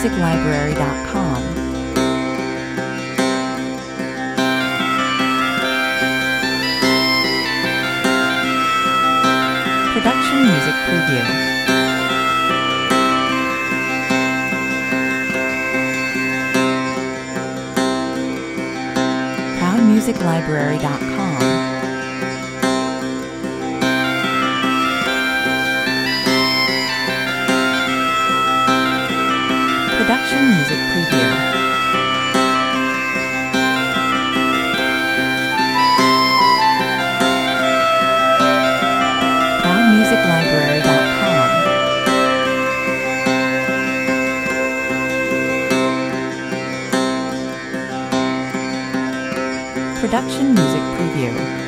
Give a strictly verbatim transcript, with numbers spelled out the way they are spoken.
music library dot com. Production Music Preview. proud music library dot com. Production Music Preview. proud music library dot com. Production Music Preview.